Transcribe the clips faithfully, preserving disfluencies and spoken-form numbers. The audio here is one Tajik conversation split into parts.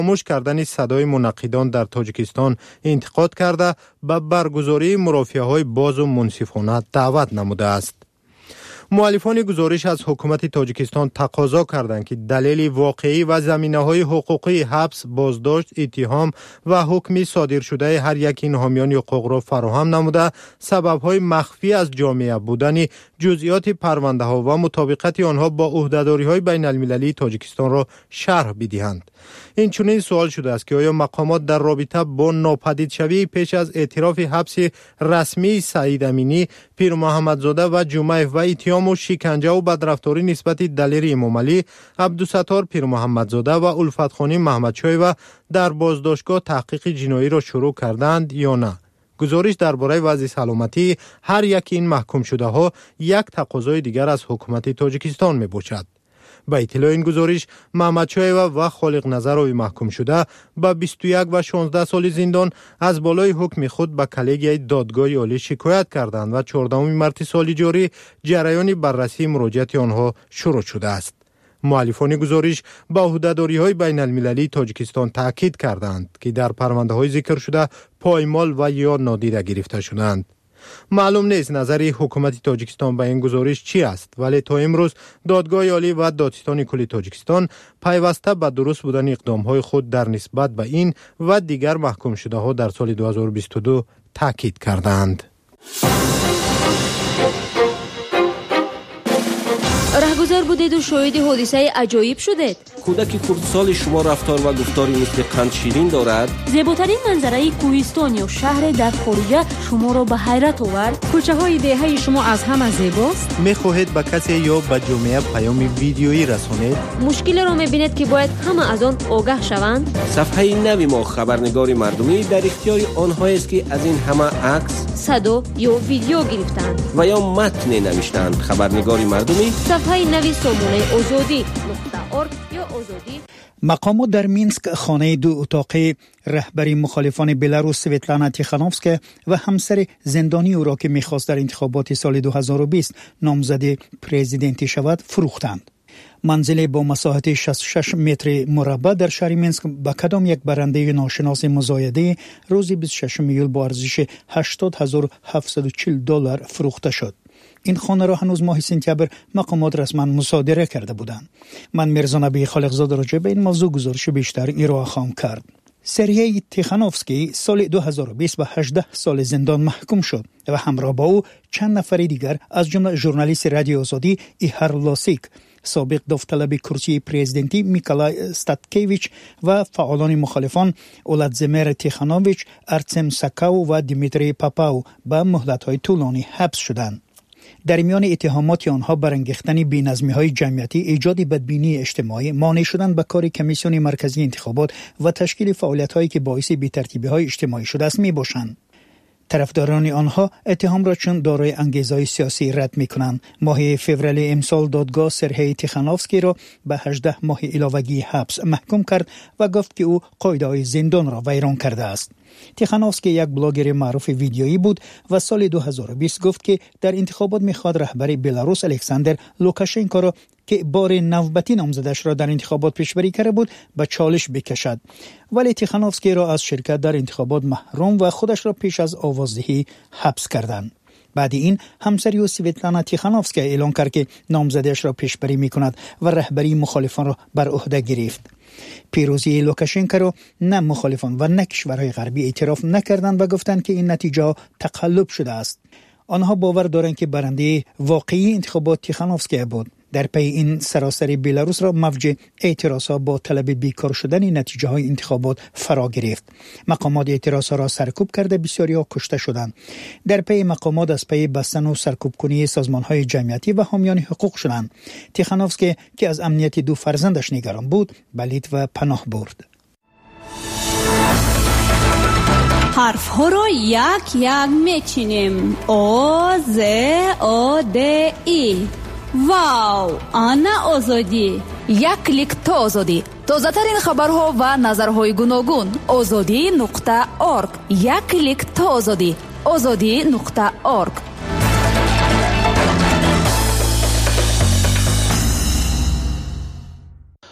خاموش کردن صدای منقدان در تاجیکستان انتقاد کرده به برگزاری مرافعه‌های باز و منصفانه دعوت نموده است. مؤلفان گزارش از حکومت تاجیکستان تقاضا کردند که دلیل واقعی و زمینه‌های حقوقی حبس، بازداشت، اتهام و حکمی صادر شده هر یک این حامیان حقوق را فراهم نموده، سبب‌های مخفی از جامعه بودن جزئیات پرونده‌ها و مطابقت آنها با عهده‌داری‌های بین‌المللی تاجیکستان را شرح بدهند. این چنین سوال شده است که آیا مقامات در رابطه با ناپدید شوی پیش از اعتراف حبس رسمی سعید امینی، پیر محمدزاده و جمعه و اتهام و شکنجه و بدرفتاری نسبت دلیر امامعلی، عبدالستار پیر محمدزاده و الفت خانی محمدشاه و در بازداشتگاه تحقیق جنایی را شروع کردند یا نه؟ گزارش درباره وضع سلامتی هر یک این محکوم شده ها یک تقاضای دیگر از حکومت تاجیکستان می باشد. با اطلاع این گزارش، محمدشاه و خالق نظرهای محکوم شده با بیست و یک و شانزده سال زندان از بالای حکم خود به کلیگیای دادگاه عالی شکایت کردند و چهاردهم مارس سال جاری جریان بررسی مراجعت آنها شروع شده است. مؤلفان گزارش با عهده‌داری‌های بین‌المللی تاجیکستان تاکید کردند که در پرونده‌های ذکر شده پایمال و یا نادیده گرفته شدند. معلوم نیست نظر حکومت تاجیکستان به این گزارش چی است، ولی تا امروز دادگاه عالی و دادستان کلی تاجیکستان پیوسته به درست بودن اقدام‌های خود در نسبت به این و دیگر محکوم شده ها در سال دو هزار و بیست و دو تاکید کردند. رهگذر بودید و شاهد حادثه عجایب شدید. کودک کردسال شما رفتار و گفتاری مثل قند شیرین دارد. زیباترین منظره کوهستان یا شهر در خارج شما را به حیرت آورد. کوچه های دهه شما از همه زیباست. می‌خواهید به کسی یا به جامعه پیام ویدیویی رسانید؟ مشکل را می‌بینید که باید همه از آن آگاه شوند. صفحه نوی ما خبرنگار مردمی در اختیار آنهایی است که از این همه عکس، صدا یا ویدیو گرفتند و یا متن نوشتند. خبرنگار مردمی صفحه نوی سامانه آزادی نقطه ارگ یا آزادی. مقامات در مینسک خانه دو اتاقی رهبری مخالفان بلاروس سویتلانا تیخانوفسکا و همسر زندانی او را که می‌خواست در انتخابات سال دو هزار و بیست نامزد پرزیدنتی شود فروختند. منزل با مساحت شصت و شش متر مربع در شهر مینسک با کدام یک برنده ناشناس مزایده روز بیست و ششم ایول با ارزش هشتاد هزار و هفتصد و چهل دلار فروخته شد. این خانه را هنوز ماه سپتامبر مقامات رسما مصادره کرده بودند. من میرزا نبی خالقزاده راجع به این موضوع گزارش بیشتر ارائه خواهم کرد. سرگئی تیخانوفسکی سال دو هزار و بیست به هجده سال زندان محکوم شد و همراه با او چند نفر دیگر از جمله ژورنالیست رادیو آزادی ایهار لاسیک، سابق داوطلب کرسی پرزیدنتی میکولای استاتکیویچ و فعالان مخالفان اولادزیمیر تیخانوویچ، ارتسم ساکاو و دیمیتری پاپاو به مهلت‌های طولانی حبس شدند. در میان اتهامات آنها برانگیختن بی‌نظمی‌های جمعیتی، ایجاد بدبینی اجتماعی، مانع شدن به کار کمیسیون مرکزی انتخابات و تشکیل فعالیت‌هایی که باعث بی‌ترتیبی‌های اجتماعی شده است می‌باشند. طرفداران آنها اتهام را چون دارای انگیزه‌های سیاسی رد می‌کنند. ماه فوریه امسال دادگاه سرهی تیخانوفسکی را به هجده ماه علاوگی حبس محکوم کرد و گفت که او قاعده‌های زندان را ویران کرده است. تیخانوفسکی یک بلاگر معروف ویدیویی بود و سال دو هزار و بیست گفت که در انتخابات می‌خواد رهبر بلاروس الکساندر لوکاشنکو را که بار نوبتی نامزدش را در انتخابات پیشبری کرده بود به چالش بکشد، ولی تیخانوفسکی را از شرکت در انتخابات محروم و خودش را پیش از آوازدهی حبس کردند. بعد این همسری سویتلانا تیخانوفسکی اعلام کرد که نامزدش را پیشبری می‌کند و رهبری مخالفان را بر عهده گرفت. پیروزی لوکاشنکو را نه مخالفان و نه کشورهای غربی اعتراف نکردند و گفتند که این نتیجه تقلب شده است. آنها باور دارند که برنده واقعی انتخابات تیخانوفسکی بود. در پی این سراسر بلاروس را موج اعتراضها با طلب بیکار شدن نتیجه های انتخابات فرا گرفت. مقامات اعتراضها را سرکوب کرده، بسیاری ها کشته شدند. در پی مقامات از پی بستن و سرکوب کنی سازمان های جمعیتی و حامیان حقوق شدند. تیخانوفسکی که از امنیت دو فرزندش نگران بود، به لیتو پناه برد. حرف ها را یک یک میچینیم. او ز او د ای. واو، آنا آزادی. یک کلیک تا آزادی. تازه ترین خبرها و نظرهای گوناگون. آزادی نقطه ارگ. یک کلیک تا آزادی. آزادی نقطه ارگ.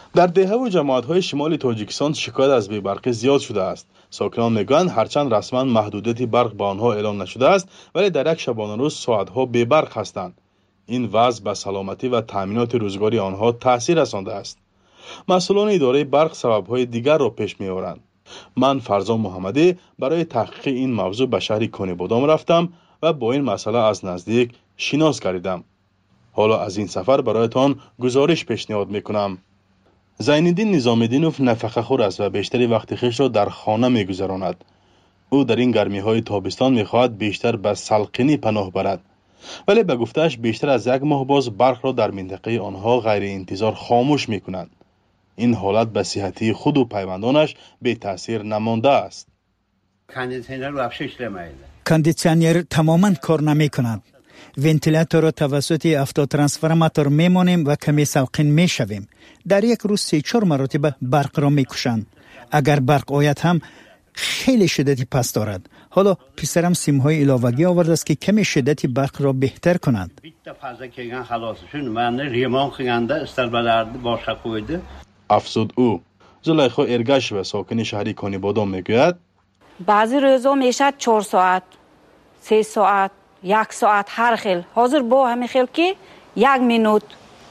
در دهه و جماعت‌های شمال تاجیکستان شکایت از بی‌برقی زیاد شده است. ساکنان میگویند هرچند رسما محدودیت برق به آنها اعلام نشده است، ولی در یک شبانه روز ساعت‌ها بی‌برق هستند. این وضع به سلامتی و تأمینات روزگاری آنها تأثیر رسانده است. مسئولان اداره برق سبب‌های دیگر را پیش می‌آورند. من فرزان محمدی برای تحقیق این موضوع به شهر کنیبادام رفتم و با این مسئله از نزدیک شناس گردیدم. حالا از این سفر برایتان گزارش پیشنهاد می‌کنم. زین‌الدین نظامی‌دینوف نفقه‌خوار است و بیشتری وقت خویش را در خانه می‌گذراند. او در این گرمی‌های تابستان می‌خواهد بیشتر به سلقینی پناه برد. ولی به گفته‌اش بیشتر از یک ماه باز برق را در منطقه آنها غیر انتظار خاموش می‌کنند. این حالت به صحتی خود و پیوندانش بی تاثیر نمانده است. کاندیسیونر تماما کار نمی‌کند. ونتیلاتور را توسط افتوترانسفورماتور میمانیم و کمی سلقین میشویم. در یک روز سه چهار مرتبه برق را میکشند. اگر برق آید هم خیلی شدتی پس دارد. حالا پسرم سیم‌های علاوگی آورده است که کمی شدتی برق را بهتر کنند. افزود او. زلیخا ارگش و ساکن شهری کنیبادام میگوید بعضی روزا میشد چهار ساعت، سه ساعت، یک ساعت هر خیل. حاضر با همین خیل که یک مینوت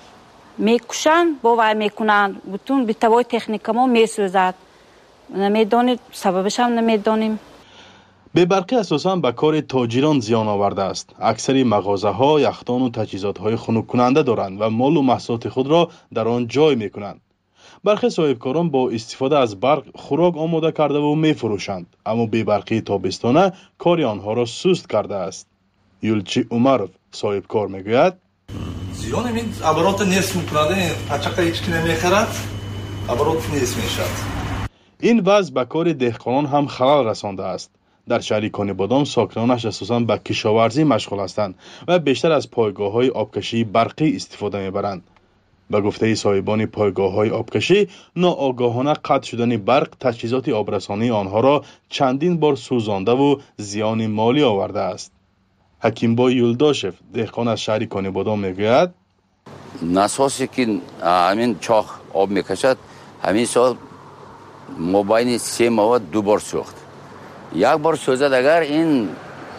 میکشن با وای میکنن. بتون به توای تکنیک ما میسوزد. نمیدانید سببش هم نمیدانیم. بی‌برقی اساساً به کار تاجران زیان آورده است. اکثر مغازه ها یخدان و تجهیزات های خنک کننده دارند و مال و محصولات خود را در آن جای میکنند. برخی صاحبکاران با استفاده از برق خوراک آماده کرده و میفروشند، اما بی‌برقی تابستانه کار آنها را سست کرده است. یولچی عمرов صاحبکار میگوید زیان این عبارات نصف میکننده اچقدر هیچ کی نمیخرد عبارات نصف میشد. این وضع به کار دهقانان هم خلل رسانده است. در شهر کنیبادام ساکنانش اساساً به کشاورزی مشغول هستند و بیشتر از پایگاه‌های آبکشی برقی استفاده میبرند. به گفته صاحبان پایگاه‌های آبکشی، ناآگاهانه قطع شدن برق تجهیزات آبرسانی آنها را چندین بار سوزانده و زیان مالی آورده است. حکیمبای یولداشف دهقان از شهر کنیبادام میگوید ناسوسی که همین چاخ آب میکشد همین سال مباین سه ماه دو بار سوخت. یک بار سوزد اگر این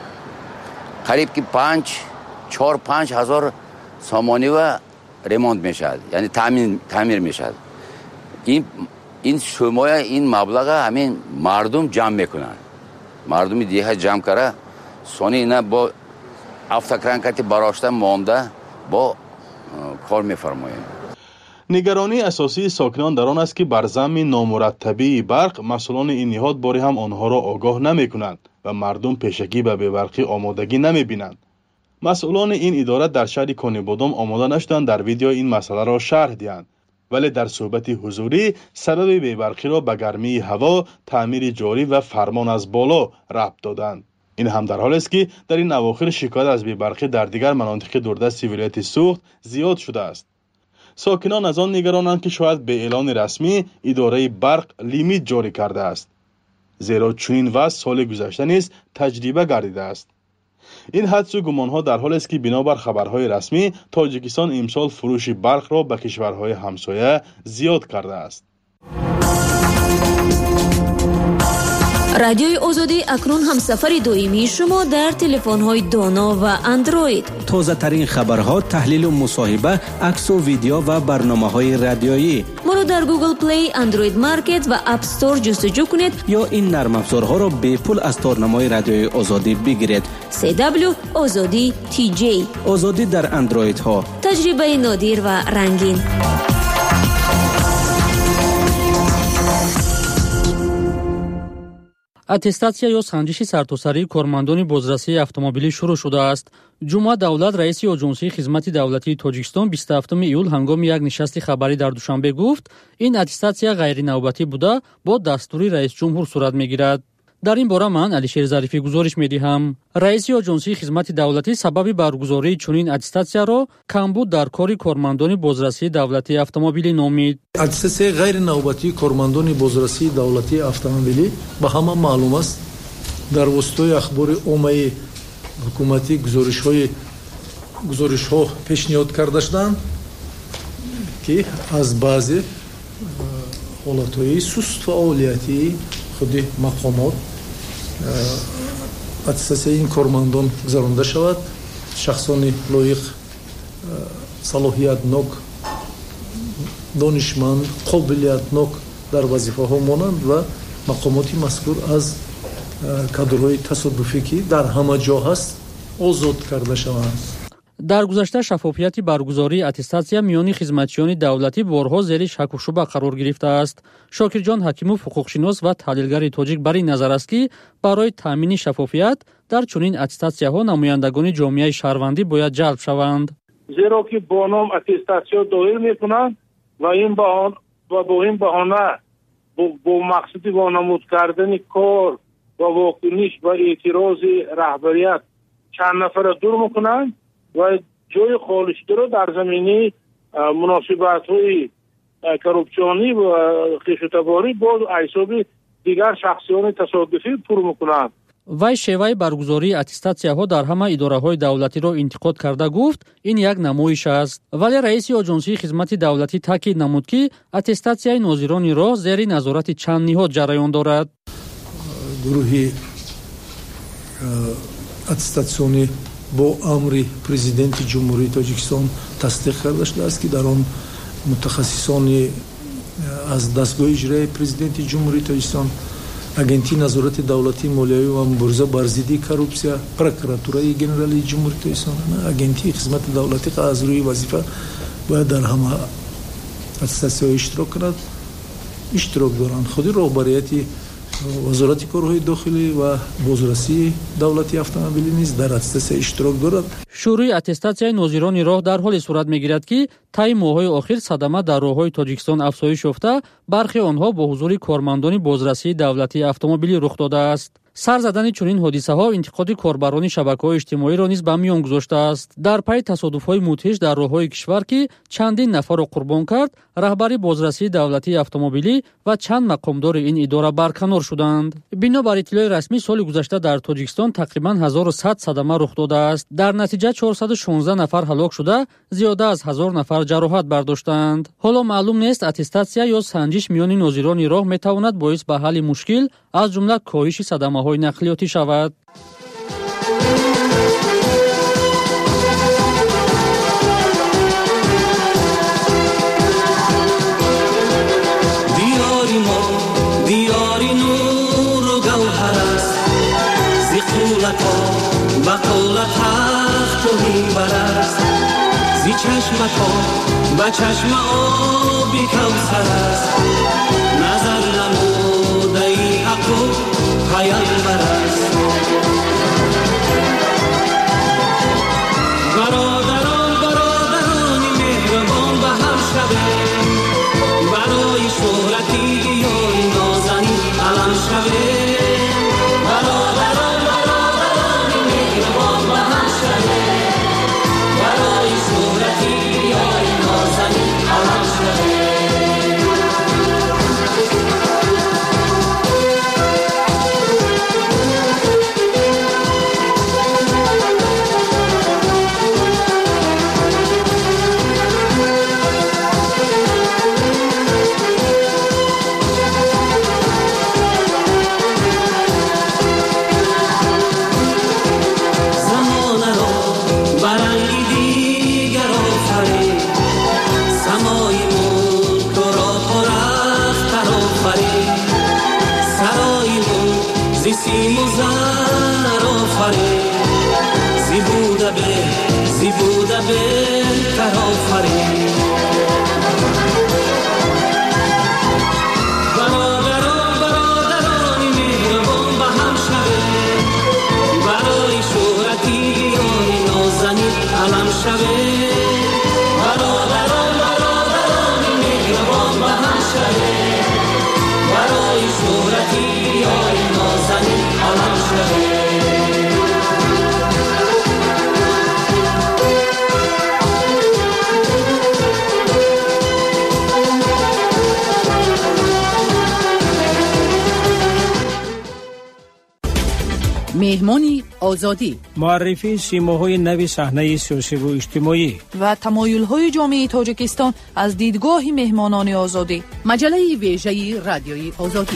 قریب که پنج چهار پنج هزار سامانی و ریمونت میشد، یعنی تعمیر تعمیر میشد. این این شمای این مبلغ همین مردم جمع میکنن. مردم دیگه جمع کرده سونی اینا با افتکرانکتی براشتن مانده با کار میفرمایند. نگرانی اساسی ساکنان در آن است که بر ضمن نامرتبی برق مسئولان این نهاد باری هم آنها را آگاه نمی کنند و مردم پیشگی به بی‌برقی آمادگی نمی بینند. مسئولان این اداره در شهر کنیبادام آماده نشدند در ویدیو این مسئله را شرح دهند، ولی در صحبت حضوری سبب بی‌برقی را به گرمی هوا، تعمیر جاری و فرمان از بالا ربط دادند. این هم در حالی است که در این اواخر شکایت از بی‌برقی در دیگر مناطق دوردست ولایت سوخت زیاد شده است. ساکنان از آن نگرانند که شاید به اعلان رسمی اداره برق لیمیت جاری کرده است، زیرا چنین وضع سال گذشته نیز تجربه گردیده است. این حدس و گمانها در حالی است که بنابر خبرهای رسمی تاجیکستان امسال فروش برق را به کشورهای همسایه زیاد کرده است. رادیوی آزادی اکنون همسفر دائمی شما در تلفن‌های دانا و اندروید. تازه ترین خبرها، تحلیل و مصاحبه، عکس و ویدیو و برنامه‌های رادیویی. ما را در گوگل پلی، اندروید مارکت و اپ استور جستجو کنید یا این نرم افزارها را به پول از تارنمای رادیوی آزادی بگیرید. سی دبلیو آزادی تی جی. آزادی در اندروید ها. تجربه نادر و رنگین. اتستاسیا یا سنجش سرتاسری کارمندان بازرسی اتومبیلی شروع شده است. جمعه دولت رئیس آژانسی خدمات دولتی تاجیکستان بیست و هفتم ایول هنگام یک نشست خبری در دوشنبه گفت این اتستاسیا غیر نوبتی بوده با دستور رئیس جمهور صورت میگیرد. در این باره من علیشیر ظریفی گزارش میدهم. رئیس آژانسی خدمات دولتی سبب برگزاری چنین اتستاسیا را کمبود در کار کارمندان بازرسی دولتی اتومبیلی نامید. اتستاسیا غیر نوبتی کارمندان بازرسی دولتی اتومبیلی به همه معلوم است. در وسطای اخبار عمومی حکومتی گزارش‌های گزارش‌ها پیشنهاد کرده شدند که از بعضی ҳолатҳои суст фаъолияти худи мақомот аттестатсияи ин кормандон гузаронда шавад. шахсони лоиқ, салоҳиятнок, донишманд, қобилиятнок дар вазифаҳо монанд ва мақомоти мазкур аз кадрҳои тасодуфӣ ки дар ҳама ҷо ҳаст озод карда шаванд. дар гузашта шафофияти баргузории аттестатсия миёни хизматчиёни давлатӣ борҳо зери шаку шуба қарор гирифтааст. Шокирҷон Ҳакимов ҳуқуқшинос ва таҳлилгари тоҷик бар ин назар аст ки барои таъмини шафофият дар чунин аттестатсияҳо намояндагони ҷомеаи шаҳрвандӣ бояд ҷалб шаванд. зеро ки бо ном аттестатсия доир мекунанд ва ин ва бо ин баҳона бо мақсади вонамуд кардани кор ва вокуниш ва эътирози раҳбарият чанд нафара дур мекунанд ва ҷои холиширо дар замини муносибатҳои коррупсионӣ ва хишутаборӣ бо ҳисоби дигар шахсиёни тасодуфӣ пур мекунанд. вай шеваи баргузории аттестатсияҳо дар ҳама идораҳои давлатиро интиқод карда гуфт, ин як намоиш аст. Вале раиси оҷонсии хизмати давлатӣ таъкид намуд ки аттестатсияи нозирони роҳ зери назорати чанд ниҳод ҷараён дорад. гурӯҳи аттестатсионӣ бо амри президенти ҷумҳурии Тоҷикистон тасдиқ карда шудааст ки дар он мутахассисони аз дастгоҳи иҷроии президенти ҷумҳурии Тоҷикистон, агентии назорати давлатии молиявӣ ва мубориза бар зидди коррупсия, прокуратураи генералии ҷумҳурии Тоҷикистон, агентии хизмати давлатӣ аз рӯи вазифа бояд дар ҳама аттестатсияҳо иштирок кунад, иштирок доранд. худи роҳбарияти вазорати корҳои дохилӣ ва бозрасии давлати автомобилӣ низ дар аттестатсия иштирок дорад. шӯрӯи аттестатсияи нозирони роҳ дар ҳоле сурат мегирад ки таи моҳҳои охир садама дар роҳҳои Тоҷикистон афзоиш ёфта, бархи онҳо бо ҳузури кормандони бозрасии давлатии автомобилӣ рух додааст. сар задани чунин ҳодисаҳо интиқоди корбарони шабакаҳои иҷтимоиро низ ба миён гузоштааст. дар пайи тасодуфҳои мудҳиш дар роҳҳои кишвар ки чандин нафарро қурбон кард, раҳбари бозрасии давлатии автомобилӣ ва чанд мақомдори ин идора барканор шуданд. бино бар иттилои расмӣ соли гузашта дар Тоҷикистон тақрибан ҳазору сад садама рух додааст. дар натиҷа чорсаду шонздаҳ нафар ҳалок шуда, зиёда аз ҳазор нафар ҷароҳат бардоштанд. ҳоло маълум нест аттестатсия ё санҷиш миёни нозирони роҳ метавонад боис ба ҳалли мушкил, аз ҷумла коҳиши садамаҳои нақлиётӣ шавад. диёри мо диёри нуру гавҳар аст, зи қулато ба қула тахту минбар аст, зи чашмато ба чашма оби кавсар аст, назар намудаи ҳаққу пайғамбар аст. бародарон бародарони меҳрабон ба ҳам шавем, барои шӯҳрати диёри нозанин алам шавем. бародарон бародарони меҳрабон ба ҳам шавем, барои шӯҳрати диёри нозанин алам шавем. سیم و زر آفرین، زی بوده به زی بوده بهتر آفرین. برادران برادرانی مهربان به هم شویم، برای شهرتی دیاری نازنین علم شویم. برادران برادرانی مهربان به هم شویم، برای شهرتی دیاری نازنین علم شویم. مهمانی آزادی، معرفی سیماهای نوی صحنه سیاسی و اجتماعی و تمایل‌های جامعه تاجیکستان از دیدگاه مهمانان آزادی. مجله ویژه رادیوی آزادی.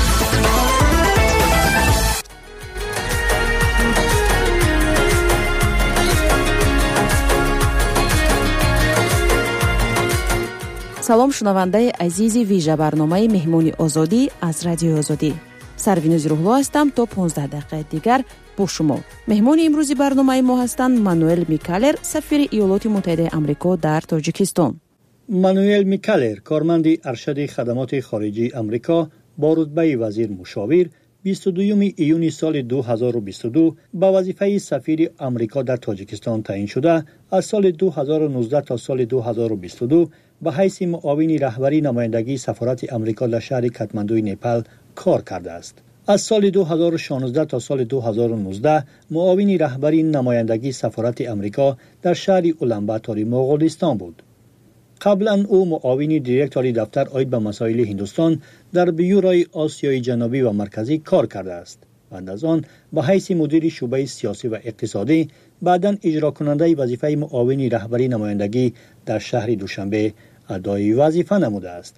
салом шунавандаи азизи вижа барномаи меҳмони озодӣ аз радиои озодӣ. Сарвинузи Рӯҳло ҳастам. То понздаҳ дақиқаи дигар бо шумо. меҳмони имрӯзи барномаи мо ҳастанд Мануэл Микалер, сафири Иёлоти Муттаҳидаи Амрико дар Тоҷикистон. мануэл Микалер, корманди аршади хадамоти хориҷии Амрико бо рутбаи вазир мушовир, бисту дуюми июни соли ду ҳазору бисту ду ба вазифаи сафири Амрико дар Тоҷикистон таъин шуда, аз соли ду ҳазору нуздаҳ то соли ду ҳазору бисту ду ба ҳайси муовини раҳбари намояндагии сафорати Амрико дар шаҳри Катмандуи Непал кор кардааст. аз соли ду ҳазору шонздаҳ то соли ду ҳазору нуздаҳ муовини раҳбари намояндагии сафорати Амрико дар шаҳри Уланбатори Моғолистон буд. қаблан ӯ муовини директори дафтар оид ба масоили Ҳиндустон дар бюрои Осиёи ҷанубӣ ва марказӣ кор кардааст. баъд аз он ба ҳайси мудири шӯъбаи сиёсӣ ва иқтисодӣ, баъдан иҷрокунандаи вазифаи муовини раҳбари намояндагӣ дар шаҳри Душанбе адои вазифа намудааст.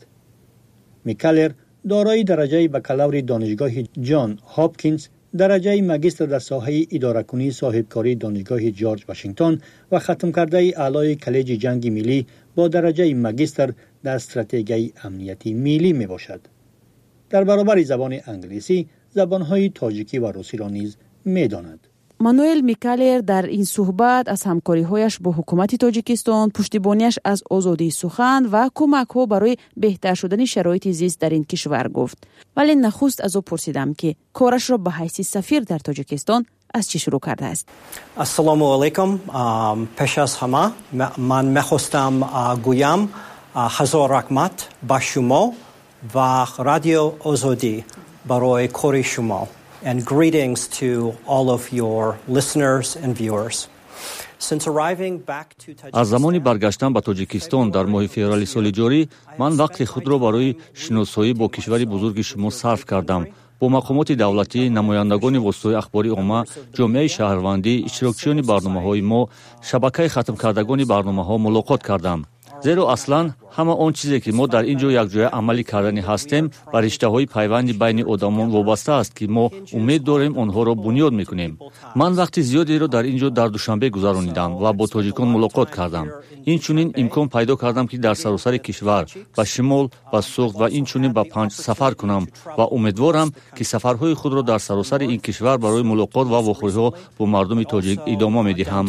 Микалер дорои дараҷаи бакалаври донишгоҳи Ҷон Ҳопкинс, дараҷаи магистр дар соҳаи идоракунии соҳибкории донишгоҳи Ҷорҷ Вашингтон ва хатмкардаи аълои коллеҷи ҷанги миллӣ бо дараҷаи магистр дар стратегияи амнияти миллӣ мебошад. дар баробари забони англисӣ, забонҳои тоҷикӣ ва русиро низ медонад. Мануэл Микалер дар ин суҳбат аз ҳамкориҳояш бо ҳукумати Тоҷикистон, пуштибонияш аз озодии сухан ва кӯмакҳо барои беҳтар шудани шароити зист дар ин кишвар гуфт. Вале нахуст аз ӯ пурсидам, ки корашро ба ҳайси сафир дар Тоҷикистон аз чӣ шурӯъ кардааст. ассалому алайкум. пеш аз ҳама ман мехостам гӯям ҳазор раҳмат ба шумо ва радио Озодӣ барои кори шумо. And greetings to all of your listeners and viewers. Since arriving back to Tajikistan, аз замони баргаштан ба Тоҷикистон дар моҳи феврали соли ҷорӣ, ман вақти худро барои шиносоӣ бо кишвари бузурги шумо сарф кардам. бо мақомоти давлатӣ, намояндагони воситаҳои ахбори умма, ҷомеаи шаҳрвандӣ, иштирокчиёни барномаҳои мо, шабакаи хатмкардагони барномаҳо мулоқот кардам. зеро аслан ҳама он чизе ки мо дар ин ҷо якҷоя амалӣ кардани ҳастем ба риштаҳои пайванди байни одамон вобаста аст, ки мо умед дорем онҳоро бунёд мекунем. ман вақти зиёдеро дар ин ҷо дар Душанбе гузаронидам ва бо тоҷикон мулоқот кардам. инчунин имкон пайдо кардам, ки дар саросари кишвар ба шимол, ба суғд ва инчунин ба панҷ сафар кунам ва умедворам, ки сафарҳои худро дар саросари ин кишвар барои мулоқот ва вохӯриҳо бо мардуми тоҷик идома медиҳам.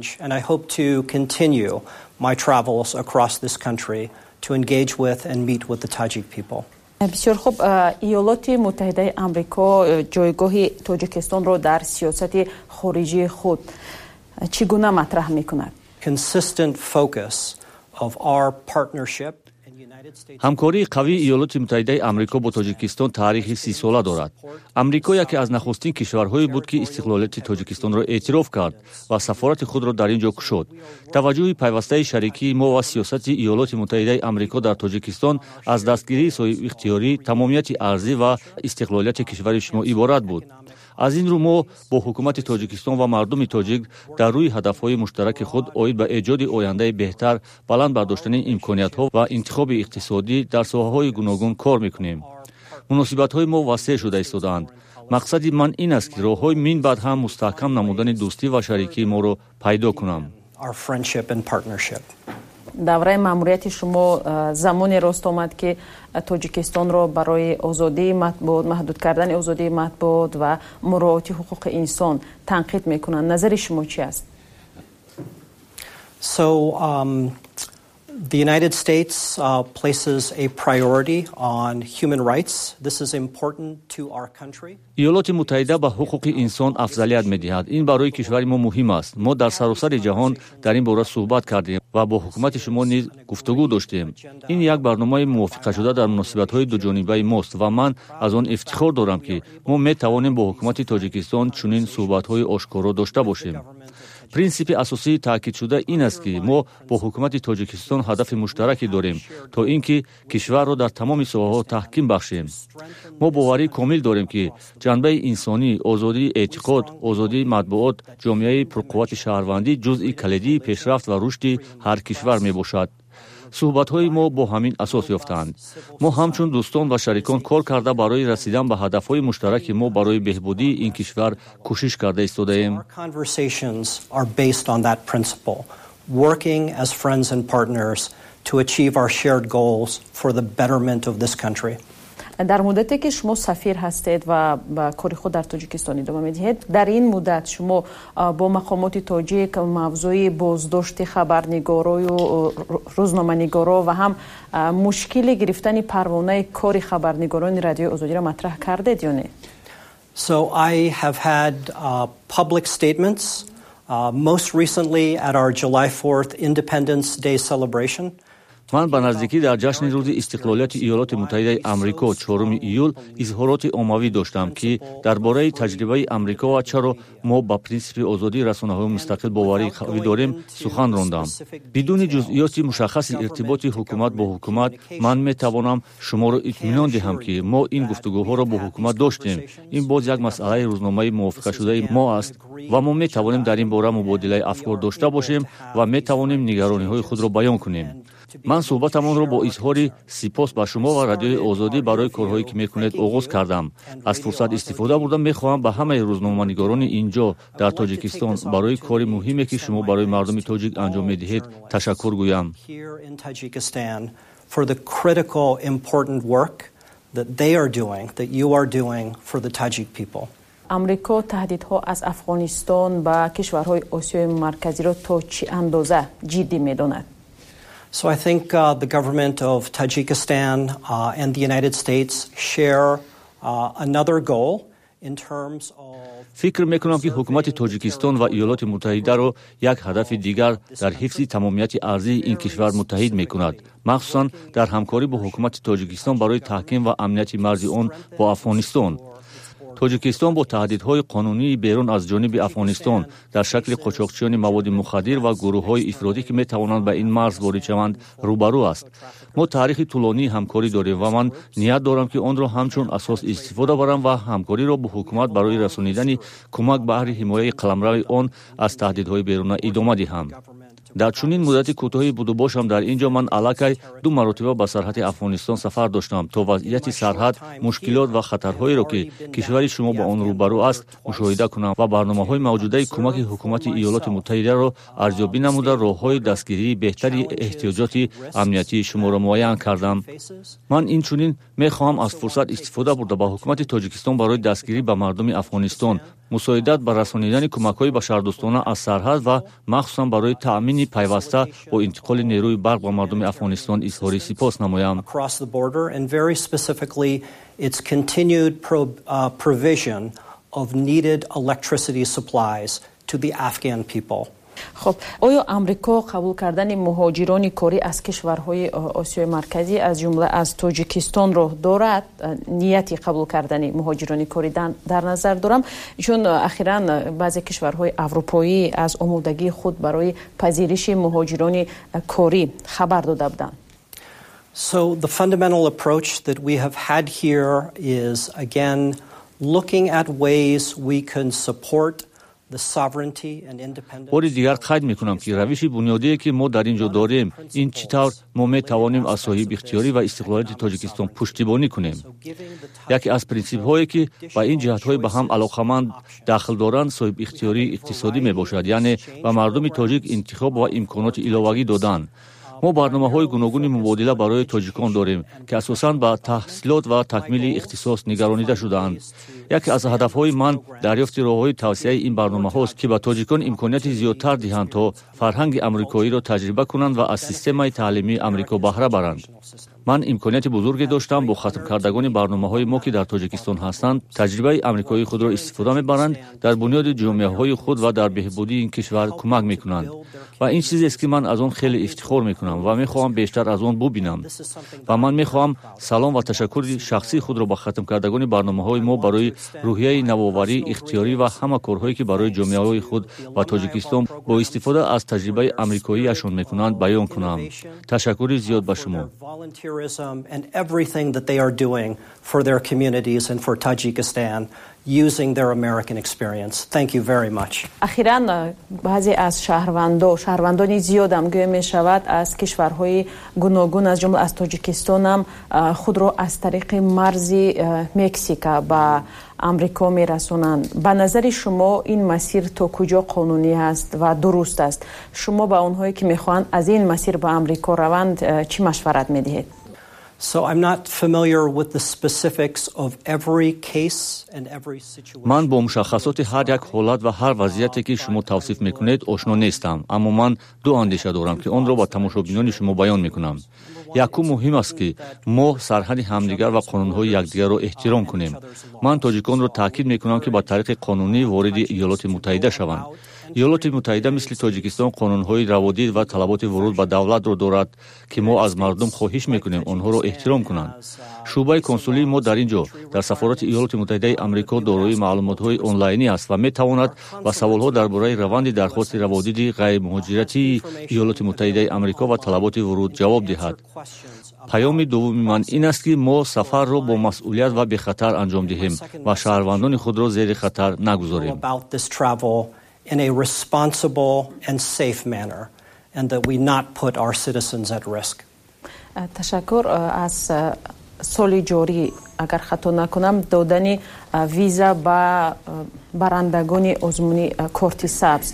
my travels across this country to engage with and meet with the Tajik people. بسیار خوب. ایالات متحده آمریکا جایگاه تاجیکستان را در سیاست خارجی خود چگونه مطرح می‌کند؟ Consistent focus of our partnership. ҳамкории қавии иёлоти муттаҳидаи амрико бо тоҷикистон таърихи сисола дорад. амрико яке аз нахустин кишварҳое буд, ки истиқлолияти тоҷикистонро эътироф кард ва сафорати худро дар ин ҷо кушод. таваҷҷӯҳи пайвастаи шарикии мо ва сиёсати иёлоти муттаҳидаи амрико дар тоҷикистон аз дастгирии соҳибихтиёрӣ, тамомияти арзӣ ва истиқлолияти кишвари шумо иборат буд. аз ин рӯ мо бо ҳукумати Тоҷикистон ва мардуми тоҷик дар рӯи ҳадафҳои муштараки худ оид ба эҷоди ояндаи беҳтар, баланд бардоштани имкониятҳо ва интихоби иқтисодӣ дар соҳаҳои гуногун кор мекунем. муносибатҳои мо васеъ шуда истодаанд. мақсади ман ин аст, ки роҳҳои мин баъд ҳам мустаҳкам намудани дӯстӣ ва шарикии моро пайдо кунам. давраи маъмурияти шумо замоне рост омад, ки тоҷикистонро барои озодии матбуот, маҳдуд кардани озодии матбуот ва муроати ҳуқуқи инсон танқид мекунанд. назари шумо чӣ аст? So um, the United States uh, places a priority on human rights. This is important to our country. иёлоти муттаҳида ба ҳуқуқи инсон афзалият медиҳад. ин барои кишвари мо муҳим аст. мо дар саросари ҷаҳон дар ин бора суҳбат кардем ва бо ҳукумати шумо низ гуфтагӯ доштем. ин як барномаи мувофиқашуда дар муносибатҳои дуҷонибаи мост ва ман аз он ифтихор дорам, ки мо метавонем бо ҳукумати Тоҷикистон чунин суҳбатҳои ошкоро дошта бошем. принсипи асосии таъкидшуда ин аст ки мо бо ҳукумати тоҷикистон ҳадафи муштараке дорем то ин ки кишварро дар тамоми соҳаҳо таҳким бахшем. мо боварии комил дорем ки ҷанбаи инсонӣ, озодии эътиқод, озодии матбуот, ҷомеаи пурқуввати шаҳрвандӣ ҷузъи калидии пешрафт ва рушди ҳар кишвар мебошад. суҳбатҳои мо бо ҳамин асос ёфтаанд. мо ҳамчун дӯстон ва шарикон кор карда барои расидан ба ҳадафҳои муштараки мо барои беҳбудии ин кишвар кӯшиш карда истодаем. Working as friends and partners to achieve our shared goals for the betterment of this country. در مدتی که شما سفیر هستید و با کاری خود در تاجیکستان ادامه میدهید، در این مدت شما با مقامات تاجیک موضوع بازداشت خبرنگارای و روزنامه‌نگارا و هم مشکل گرفتن پروانه کار خبرنگاران رادیو آزادی را مطرح کردید یا نه؟ So I have had uh, public statements uh, most recently at our July fourth Independence Day celebration. ман ба наздикӣ дар ҷашни рӯзи истиқлолияти иёлоти муттаҳидаи амрико чоруми июл изҳороти оммавӣ доштам ки дар бораи таҷрибаи амрико ва чаро мо ба принсипи озодии расонаҳои мустақил боварӣ қавӣ дорем сухан рондам. бидуни ҷузъиёти мушаххаси иртиботи ҳукумат бо ҳукумат ман метавонам шуморо итминон диҳам ки мо ин гуфтугӯҳоро бо ҳукумат доштем. ин боз як масъалаи рӯзномаи мувофиқашудаи мо аст ва мо метавонем дар ин бора мубодилаи афкор дошта бошем ва метавонем нигарониҳои худро баён кунем. ман суҳбатамонро бо изҳори сипос ба шумо ва радиои озодӣ барои корҳое ки мекунед оғоз кардам. аз фурсат истифода бурда мехоҳам ба ҳамаи рӯзноманигорони ин ҷо дар тоҷикистон барои кори муҳиме ки шумо барои мардуми тоҷик анҷом медиҳед ташаккур гӯям. For the critical important work that they are doing, that you are doing for the Tajik people. امریکا تهدیدها از افغانستان به کشورهای آسیای مرکزی را تا چه اندازه جدی می‌داند؟ So I think uh, the government of Tajikistan uh, and the United States share uh, another goal in terms of фикр мекунам ки ҳукумати тоҷикистон ва иёлоти муттаҳидаро як ҳадафи дигар дар ҳифзи тамомияти арзии ин кишвар муттаҳид мекунад, махсусан дар ҳамкорӣ бо ҳукумати тоҷикистон барои таҳким ва амнияти марзи он бо афғонистон. тоҷикистон бо таҳдидҳои қонунии берун аз ҷониби афғонистон дар шакли қочоқчиёни маводи мухаддир ва гурӯҳҳои ифродӣ ки метавонанд ба ин марз ворид шаванд рӯбарӯ аст. мо таърихи тӯлонии ҳамкорӣ дорем ва ман ният дорам ки онро ҳамчун асос истифода барам ва ҳамкориро бо ҳукумат барои расонидани кӯмак баҳри ҳимояи қаламрави он аз таҳдидҳои беруна идома диҳам. дар чунин муддати кӯтоҳи буду бошам дар ин ҷо ман аллакай ду маротиба ба сарҳади афғонистон сафар доштам то вазъияти сарҳад, мушкилот ва хатарҳоеро ки кишвари шумо ба он рӯбарӯ аст мушоҳида кунам ва барномаҳои мавҷудаи кӯмаки ҳукумати иёлоти муттаҳидаро арзёбӣ намуда роҳҳои дастгирии беҳтари эҳтиёҷоти амниятии шуморо муайян кардам. ман инчунин мехоҳам аз фурсат истифода бурда ба ҳукумати тоҷикистон барои дастгирӣ ба мардуми афғонистон, мусоидат ба расонидани кӯмакҳои башардӯстона аз сарҳад ва махсусан барои таъмини пайваста бо интиқоли нерӯи барқ ба мардуми афғонистон изҳори сипос намоям. Across the border and very specifically its continued pro, uh, provision of needed electricity supplies to the Afghan people. خب آیا آمریکا قبول کردن مهاجران کاری از کشورهای آسیای مرکزی از جمله از تاجیکستان رو دارد؟ نیتی قبول کردن مهاجران کاری در نظر دارم چون اخیراً بعضی کشورهای اروپایی از آمادگی خود برای پذیرش مهاجران کاری خبر داده بودند. So the fundamental approach that we have had here is again looking at ways we can support باری دیگر قید میکنم که روش بنیادی که ما در اینجا داریم این چطور ما میتوانیم از صاحب اختیاری و استقلالیت تاجیکستان پشتیبانی کنیم. یکی از پرینسیپ هایی که با این جهت های به هم علاقمند داخل دارند صاحب اختیاری اقتصادی میباشد، یعنی به مردم تاجیک انتخاب و امکانات ایلاوگی دادن. ما برنامه‌های گوناگون مبادله برای تاجیکان داریم که اساساً با تحصیلات و تکمیل اختصاص نگرانیده شده‌اند. یکی از هدف‌های من دریافت راه‌های توسعه این برنامه‌هاست که به تاجیکان امکانات زیادتر دهند تا فرهنگ آمریکایی را تجربه کنند و از سیستم تعلیمی آمریکا بهره برند. ман имконияти бузурге доштам бо хатмкардагони барномаҳои мо ки дар тоҷикистон ҳастанд таҷрибаи амрикоии худро истифода мебаранд, дар бунёди ҷомеаҳои худ ва дар беҳбудии ин кишвар кӯмак мекунанд ва ин чизест ки ман аз он хеле ифтихор мекунам ва мехоҳам бештар аз он бубинам ва ман мехоҳам салом ва ташаккури шахсии худро ба хатмкардагони барномаҳои мо барои рӯҳияи навоварӣ, ихтиёрӣ ва ҳама корҳое ки барои ҷомеаҳои худ ва Тоҷикистон бо истифода аз таҷрибаи амрикоиашон мекунанд баён кунам. Ташаккури зиёд ба шумо. And everything that they are doing for their communities and for Tajikistan using their American experience. Thank you very much. اخیراً بعضی از شهروندان شهروندانی زیاد هم گویا می شود از کشورهای گوناگون از جمله از تاجیکستان هم خود را از طریق مرز مکزیک با امریکا می رسونند. به نظر شما این مسیر تا کجا قانونی است و درست است؟ شما با اونهایی که میخوان از این مسیر به امریکا روند چی مشورت میدهید؟ So I'm not familiar with the specifics of every case and every situation. من با مشخصات هر یک حالت و هر وضعیتی که شما توصیف میکنید آشنا نیستم، اما من دو اندیشه دارم که آن را با تماشابینان شما بیان میکنم. یکم مهم است که ما سرحد همدیگر و قانونهای یکدیگر را احترام کنیم. من تاجیکان را تاکید میکنم که با طریق قانونی وارد ایالات متحده شوند. ایالات متحده مثل تاجیکستان قانونهای روادید و طلبات ورود به دولت را دارد که ما از مردم خواهش میکنیم آنها را احترام کنند. شعبه کنسولی ما در اینجا در سفارت ایالات متحده آمریکا دارای معلومات‌های آنلاینی است و میتواند با سوال‌ها درباره روند درخواست روادید غیر مهاجرتی ایالات متحده آمریکا و طلبات ورود جواب دهد. پیام دومی من این است که ما سفر را با مسئولیت و به خطر انجام دهیم و شهروندان خود را زیر خطر نگذاریم. in a responsible and safe manner, and that we not put our citizens at risk. تشکر. از سال جاری اگر خطا نکنم دادن ویزا با برندگان آزمون کارت سبز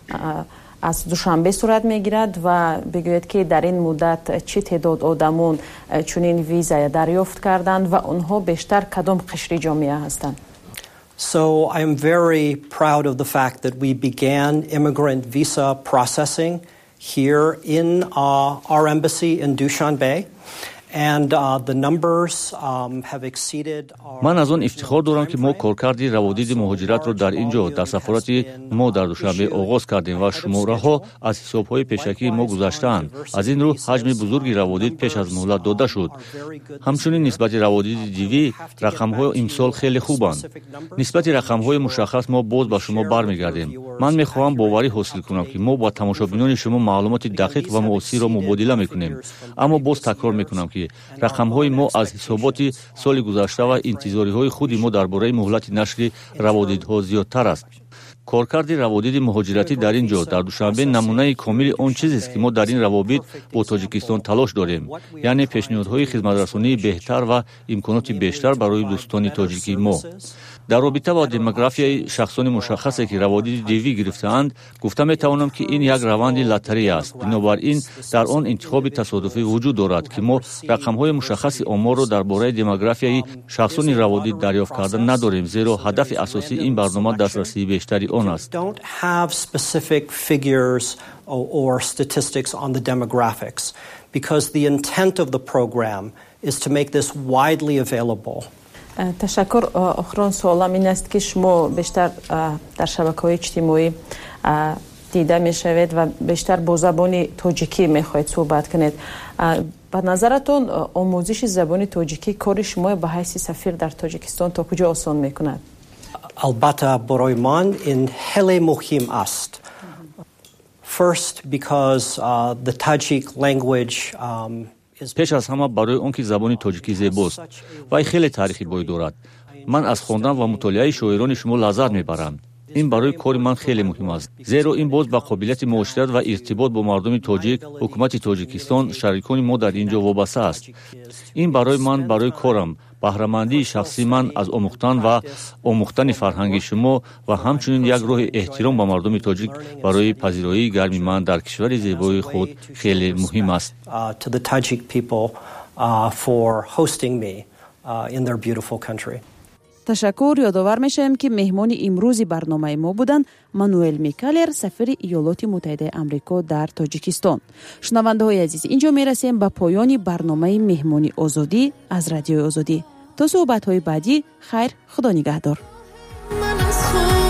از دوشنبه صورت میگیرد و بگوید که در این مدت چه تعداد آدمون چنین ویزا دریافت کردند و آنها بیشتر کدام قشر جامعه هستند؟ So I am very proud of the fact that we began immigrant visa processing here in uh, our embassy in Dushanbe. And uh, the numbers um, have exceeded our... من از آن افتخار دارم که ما کارکردی روادید مهاجرت را در اینجا در سفارت ما در دوشنبه آغاز کردیم و شماره ها از حساب های پیشکی ما گذشتند. از این رو حجم بزرگی روادید پیش از مهلت داده شد. همچنین نسبت روادید دیوی رقم های امسال خیلی خوبند. نسبت رقم های مشخص ما باز با شما برمیگردیم. من میخواهم باوری حاصل کنم که ما با تماشابینان شما معلومات دقیق و معاصر را مبادله میکنیم. اما باز تکرار میکنم که رقم‌های ما از حسابات سال گذشته و انتظاری‌های خود ما درباره مهلت نشر روادیدها زیادتر است. کارکرد روادید مهاجرتی در اینجا در دوشنبه نمونه کامل آن چیزی است که ما در این روابط با تاجیکستان تلاش داریم، یعنی پیشنهادهای خدمترسانی بهتر و امکانات بیشتر برای دوستان تاجیکی ما. در رابطه با دموگرافیای شخصان مشخصی که روادید دیوی گرفته‌اند گفته می‌توانم که این یک روند لاتاری است. بنابراین در آن انتخاب تصادفی وجود دارد که ما رقم‌های مشخصی آمار را درباره دموگرافیای شخصان روادید دریافت کردن نداریم، زیرا هدف اساسی این برنامه دسترسی بیشتری آن است. Don't have specific figures or statistics on the demographics because the intent of the program is to make this widely available. تشکر. آخرین سوالم این است که شما بیشتر در شبکه‌های اجتماعی دیده میشوید و بیشتر با زبان تاجیکی میخواهید صحبت کنید. به نظرتون آموزش زبان تاجیکی کار شما به حیث سفیر در تاجیکستان تا کجا آسان میکند؟ البته برای من این خیلی مهم است. First because uh, the Tajik language um, پیش از همه برای آنکه زبان تاجیکی زیباست و خیلی تاریخی بوی دارد. من از خواندن و مطالعه شاعران شما لذت میبرم. این برای کار من خیلی مهم است، زیرا این باز با قابلیت معاشرت و ارتباط با مردم تاجیک، حکومت تاجیکستان، شریکان ما در اینجا وابسته است. این برای من برای کارم بهره‌مندی شخصی من از آموختن و آموختن فرهنگ شما و همچنین یک راه احترام به مردم تاجیک برای پذیرایی گرمی من در کشور زیبای خود خیلی مهم است. To the Tajik people uh, for hosting me uh, in their beautiful country. ташаккур. ёдовар мешавем ки меҳмони имрӯзи барномаи мо буданд Мануэл Микалер, сафири Иёлоти Муттаҳидаи Амрико дар Тоҷикистон. шунавандаҳои азиз, инҷо мерасем ба поёни барномаи меҳмони озодӣ аз радиои Озодӣ. то суҳбатҳои баъдӣ, хайр, худо нигаҳдор.